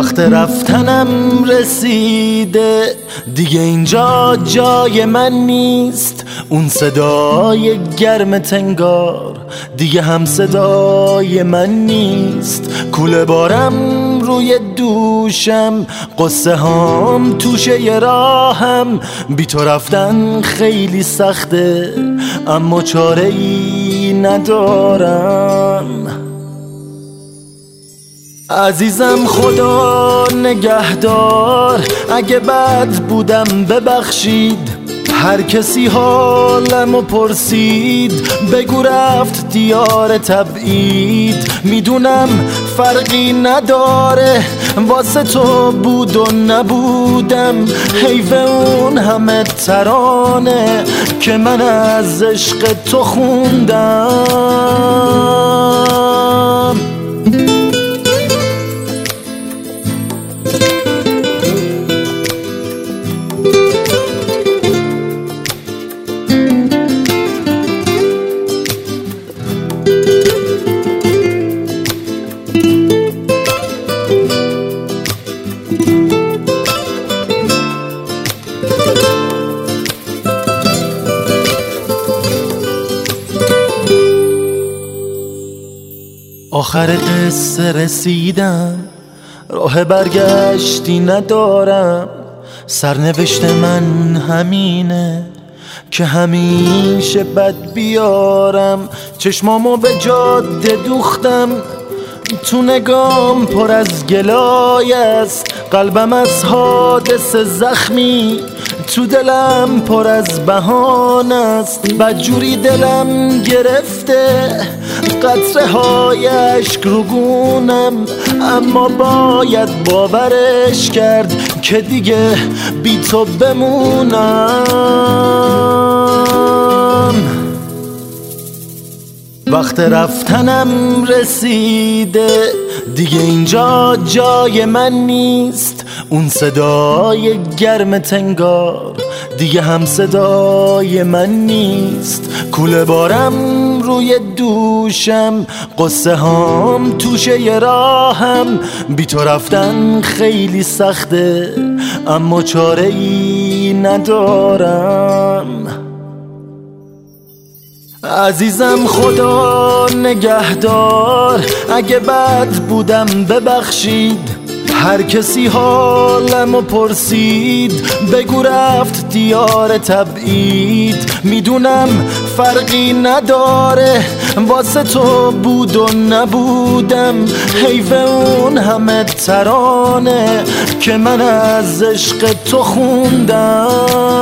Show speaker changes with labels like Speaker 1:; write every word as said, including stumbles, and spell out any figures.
Speaker 1: وقت رفتنم رسیده، دیگه اینجا جای من نیست. اون صدای گرم تنگار دیگه هم صدای من نیست. کوله بارم روی دوشم، قصه هام توشه ی راهم. بی تو رفتن خیلی سخته اما چاره ای ندارم. عزیزم خدا نگهدار، اگه بد بودم ببخشید. هر کسی حالمو پرسید بگو رفت دیار تبعید. میدونم فرقی نداره واسه تو بود و نبودم. حیف اون همه ترانه که من از عشق تو خوندم. آخر قصه رسیدم، راه برگشتی ندارم. سرنوشت من همینه که همیشه بد بیارم. چشمامو به جاده دوختم، تو نگام پر از گلای است. قلبم از حادثه زخمی، تو دلم پر از بهانه است. بدجوری دلم گرفته قطره های اشک رو گونم، اما باید باورش کرد که دیگه بی تو بمونم. وقت رفتنم رسیده، دیگه اینجا جای من نیست. اون صدای گرم تنگار دیگه هم صدای من نیست. کوله بارم روی دوشم، قصه هام توشه ی راهم. بی تو رفتن خیلی سخته اما چاره ای ندارم. عزیزم خدا نگهدار، اگه بد بودم ببخشید. هر کسی حالمو پرسید بگو رفت دیار تبعید. میدونم فرقی نداره واسه تو بود و نبودم. حیف اون همه ترانه که من از عشق تو خوندم.